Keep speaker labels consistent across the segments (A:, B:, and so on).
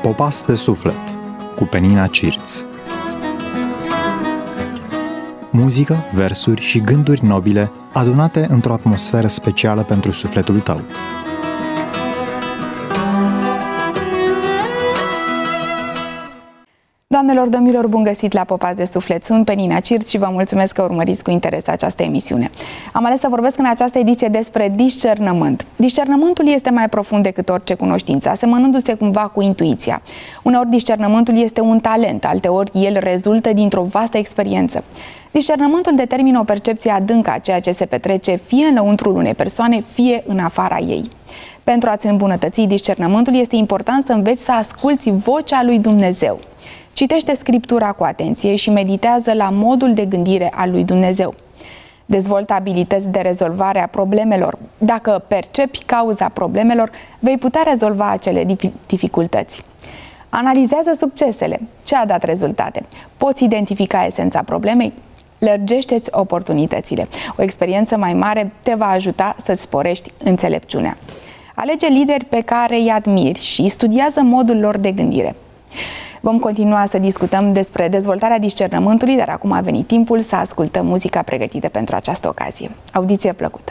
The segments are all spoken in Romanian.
A: Popas de suflet cu Penina Cirț. Muzică, versuri și gânduri nobile adunate într-o atmosferă specială pentru sufletul tău.
B: Doamnelor, domnilor, bun găsit la Popas de Suflet. Sunt Penina Cirț și vă mulțumesc că urmăriți cu interes această emisiune. Am ales să vorbesc în această ediție despre discernământ. Discernământul este mai profund decât orice cunoștință, asemănându-se cumva cu intuiția. Uneori discernământul este un talent, alteori el rezultă dintr-o vastă experiență. Discernământul determină o percepție adâncă a ceea ce se petrece fie înăuntrul unei persoane, fie în afara ei. Pentru a-ți îmbunătăți discernământul este important să înveți să asculți vocea lui Dumnezeu. Citește Scriptura cu atenție și meditează la modul de gândire al lui Dumnezeu. Dezvoltă abilități de rezolvare a problemelor. Dacă percepi cauza problemelor, vei putea rezolva acele dificultăți. Analizează succesele. Ce a dat rezultate? Poți identifica esența problemei? Lărgește-ți oportunitățile. O experiență mai mare te va ajuta să-ți sporești înțelepciunea. Alege lideri pe care îi admiri și studiază modul lor de gândire. Vom continua să discutăm despre dezvoltarea discernământului, dar acum a venit timpul să ascultăm muzica pregătită pentru această ocazie. Audiție plăcută!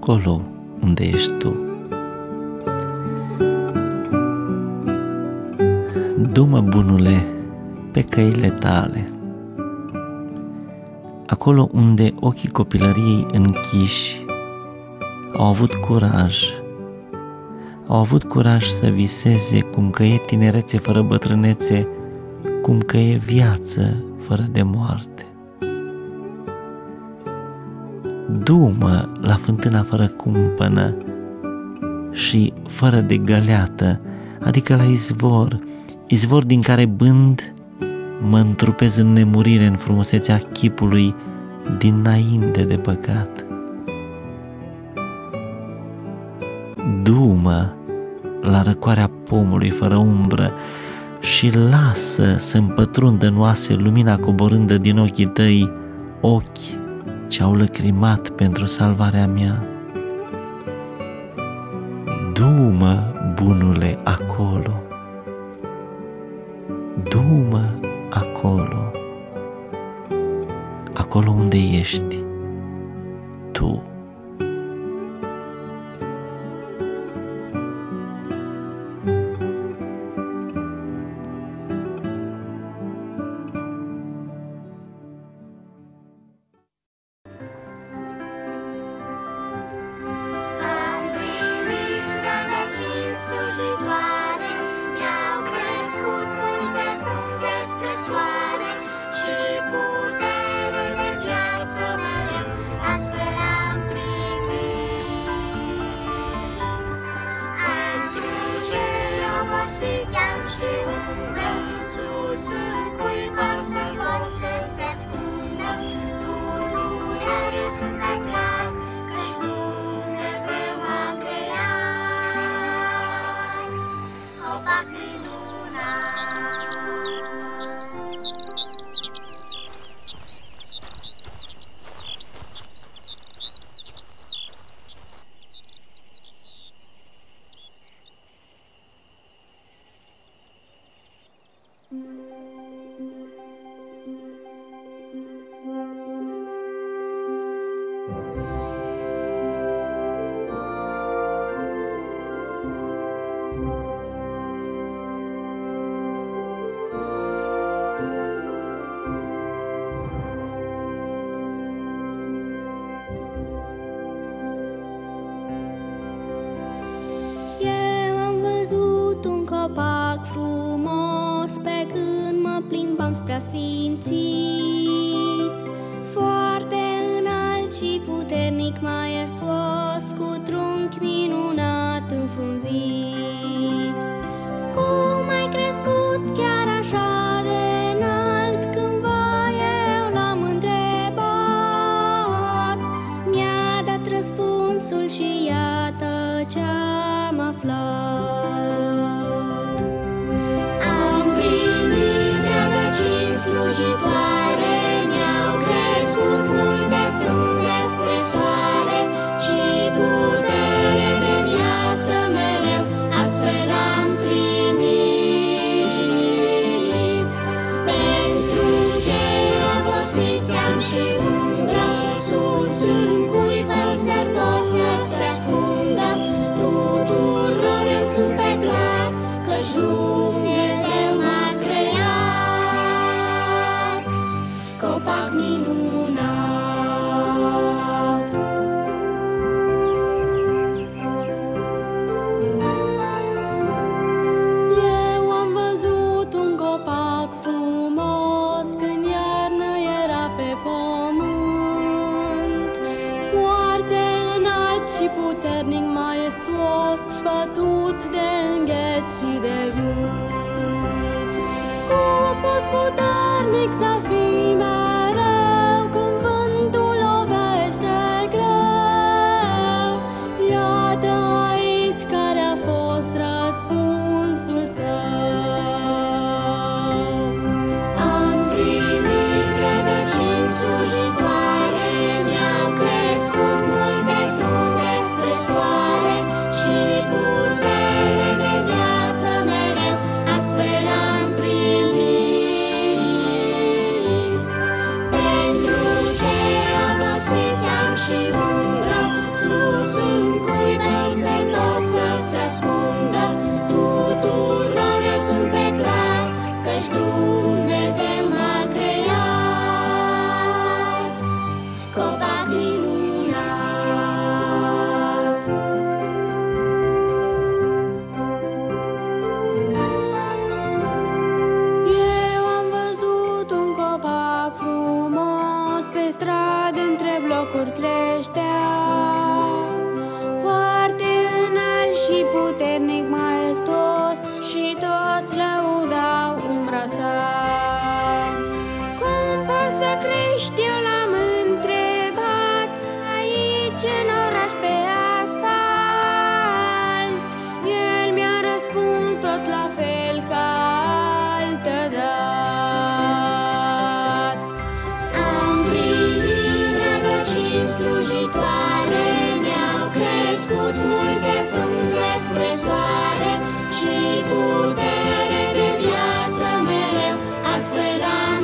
C: acolo unde ești tu. Du-mă, bunule, pe căile tale, acolo unde ochii copilăriei închiși au avut curaj să viseze cum că e tinerețe fără bătrânețe, cum că e viață fără de moarte. Du-mă la fântâna fără cumpănă și fără de găleată, adică la izvor din care bând mă întrupez în nemurire în frumusețea chipului dinainte de păcat. Du-mă la răcoarea pomului fără umbră și lasă să împătrundă în oase lumina coborândă din ochii tăi, ochi ce au lăcrimat pentru salvarea mea. Du-mă, bunule, acolo, du-mă acolo, acolo unde ești tu.
D: Copac frumos pe când mă plimbam spre asfințit, foarte înalt și puternic, maiestuos, cu trunchi minunat înfrunzit. Cum ai crescut chiar așa de înalt? Cândva eu l-am întrebat, mi-a dat răspunsul și iată ce-am aflat. Slujitoare mi-au crescut multe frunze spre soare și putere de viață mereu, astfel am primit. Pentru cei obosiți am și umbră, sus în cui păsări pot să-ți răspundă. Tuturor eu sunt pe plac, căci Dumnezeu m-a creat. Copac minunat. Eu am văzut un copac frumos când iarnă era pe pământ, foarte înalt și puternic, maiestuos, bătut de îngheț și de vânt. Cum poți puternic să fii mereu când vântul lovește greu? Iată aici care a fost răspunsul său. Am primit rădăcini slujitoare, mi-au crescut multe frunze spre soare și putere de viață mereu, astfel am primit. locuri creștea, foarte înalt și puternic, maestos, și toți lăudau umbra sa. Cum poți să crești, eu l-am întrebat, aici în oraș pe asfalt. El mi-a răspuns tot la fel ca altădată. Am primit rădăcini slujitoare, mi-au crescut multe frunze spre soare și putere de viață mereu, astfel am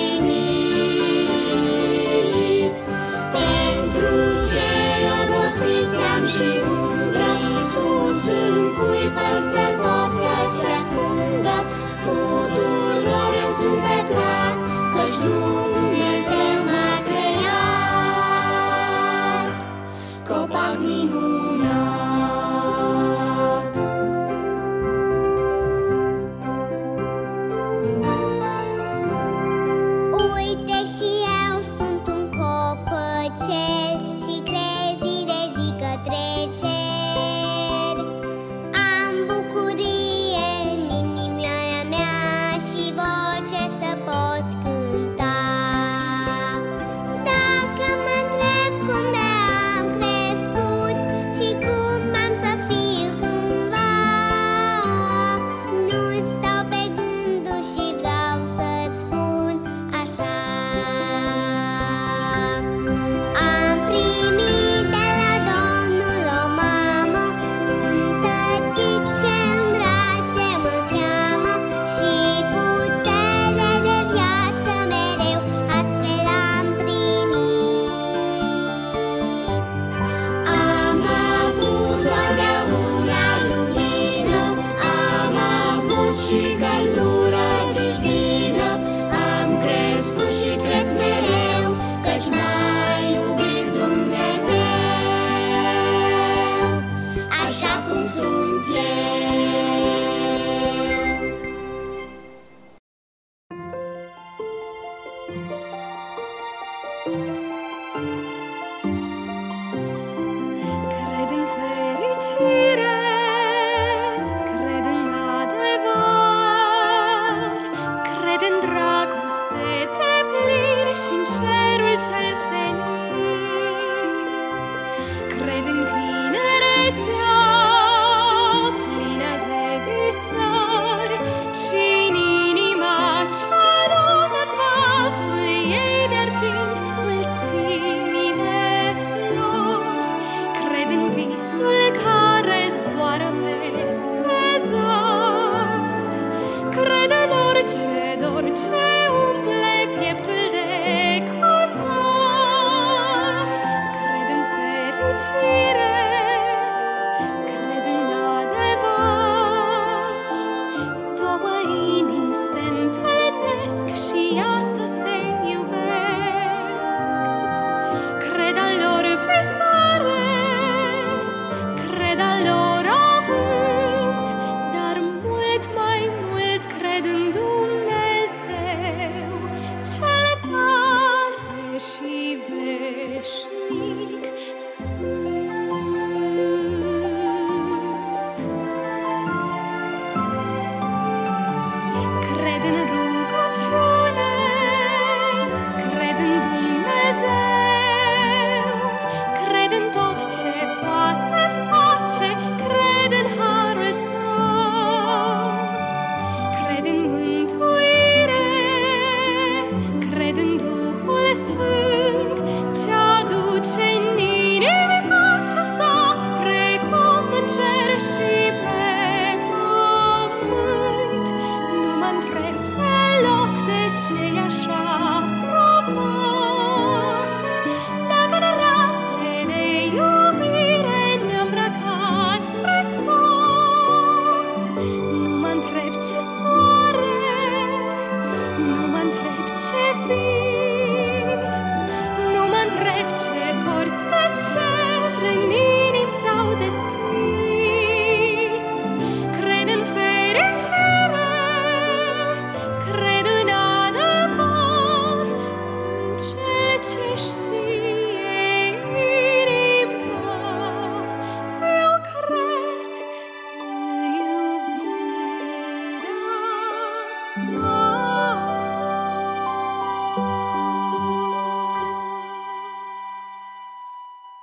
D: primit. Pentru cei obosiți am și umbră, sus în cui păsări pot să se ascundă. Tuturor eu sunt pe plac, căci Dumnezeu m-a creat, copac minunat.
E: Uite și eu sunt un copăcel și crezi de zi către cer. Am bucurie în inimioara mea și voce să pot cânta. Dacă mă întreb cum de am crescut și cum am să fiu cândva, nu stau pe gânduri și vreau să-ți spun așa. Am primit de la Domnul o mamă, un tătic ce în brațe mă cheamă și putere de viață mereu, astfel am primit. Am avut totdeauna lumină, am avut și căldură divină, am crescut și cresc mereu, căci m-a iubit Dumnezeu, așa cum sunt eu.
D: Cred în fericire, cred în adevăr, cred în dragoste deplin și în cerul cel senin. Cred în tinerețea plină de visări și în inima ce adună în vasul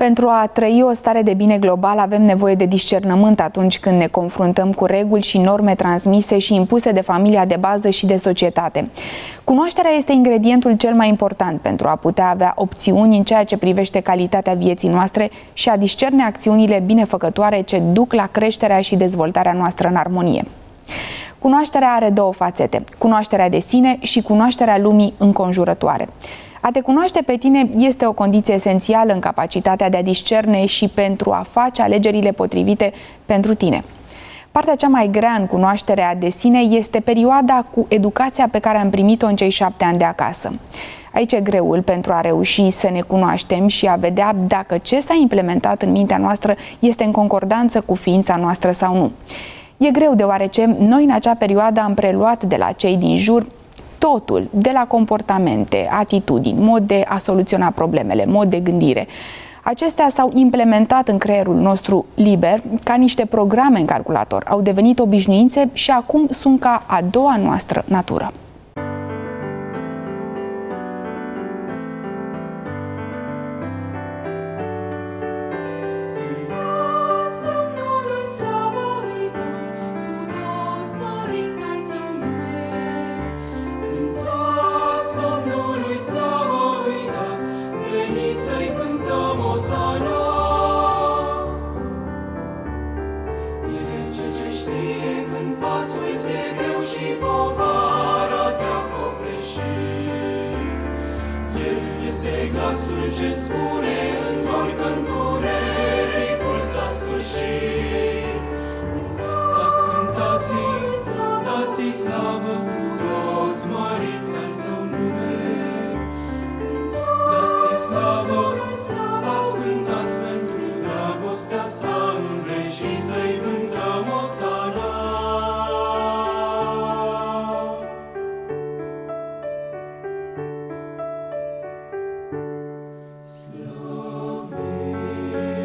B: Pentru a trăi o stare de bine global avem nevoie de discernământ atunci când ne confruntăm cu reguli și norme transmise și impuse de familia de bază și de societate. Cunoașterea este ingredientul cel mai important pentru a putea avea opțiuni în ceea ce privește calitatea vieții noastre și a discerne acțiunile binefăcătoare ce duc la creșterea și dezvoltarea noastră în armonie. Cunoașterea are două fațete, cunoașterea de sine și cunoașterea lumii înconjurătoare. A te cunoaște pe tine este o condiție esențială în capacitatea de a discerne și pentru a face alegerile potrivite pentru tine. Partea cea mai grea în cunoașterea de sine este perioada cu educația pe care am primit-o în cei 7 ani de acasă. Aici e greul pentru a reuși să ne cunoaștem și a vedea dacă ce s-a implementat în mintea noastră este în concordanță cu ființa noastră sau nu. E greu deoarece noi în acea perioadă am preluat de la cei din jur totul, de la comportamente, atitudini, mod de a soluționa problemele, mod de gândire. Acestea s-au implementat în creierul nostru liber ca niște programe în calculator, au devenit obișnuințe și acum sunt ca a doua noastră natură.
F: Slăvit